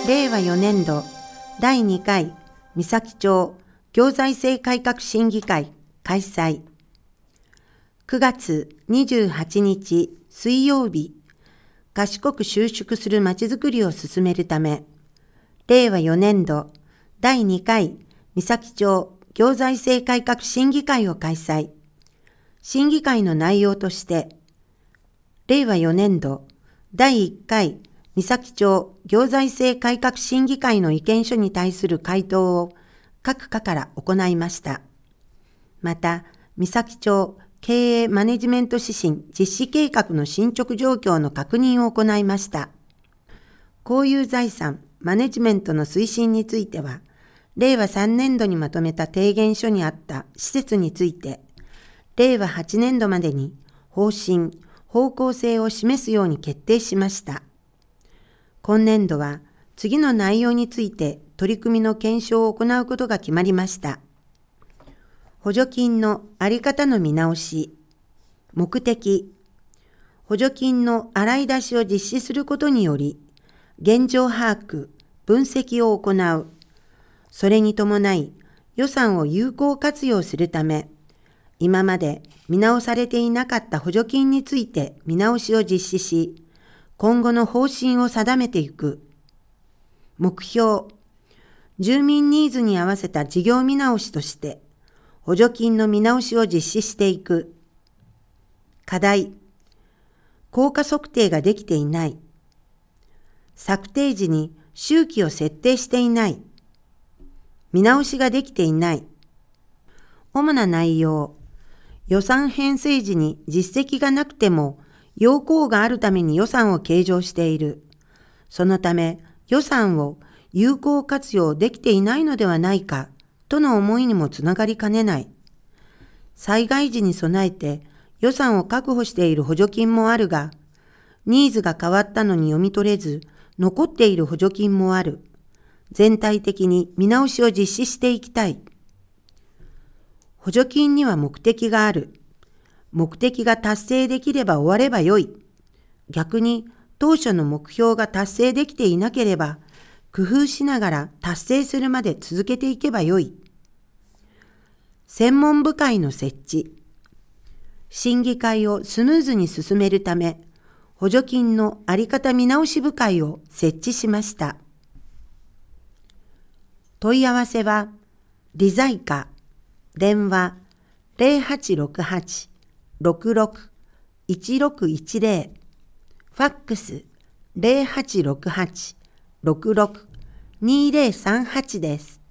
令和4年度第2回三崎町行財政改革審議会開催。9月28日水曜日、賢く収縮するまちづくりを進めるため、令和4年度第2回三崎町行財政改革審議会を開催。審議会の内容として、令和4年度第1回三崎町行財政改革審議会の意見書に対する回答を各課から行いました。また、三崎町経営マネジメント指針実施計画の進捗状況の確認を行いました。公有財産マネジメントの推進については、令和3年度にまとめた提言書にあった施設について、令和8年度までに方針・方向性を示すように決定しました。今年度は次の内容について取り組みの検証を行うことが決まりました。補助金のあり方の見直し。目的。補助金の洗い出しを実施することにより、現状把握、分析を行う。それに伴い、予算を有効活用するため、今まで見直されていなかった補助金について見直しを実施し、今後の方針を定めていく。目標。住民ニーズに合わせた事業見直しとして、補助金の見直しを実施していく。課題。効果測定ができていない。策定時に周期を設定していない。見直しができていない。主な内容。予算編成時に実績がなくても、要項があるために予算を計上している。そのため予算を有効活用できていないのではないかとの思いにもつながりかねない。災害時に備えて予算を確保している補助金もあるが、ニーズが変わったのに読み取れず残っている補助金もある。全体的に見直しを実施していきたい。補助金には目的がある。目的が達成できれば終わればよい。逆に当初の目標が達成できていなければ、工夫しながら達成するまで続けていけばよい。専門部会の設置。審議会をスムーズに進めるため、補助金のあり方見直し部会を設置しました。問い合わせは、リザイカ、電話0868-66-1610、ファックス0868-66-2038です。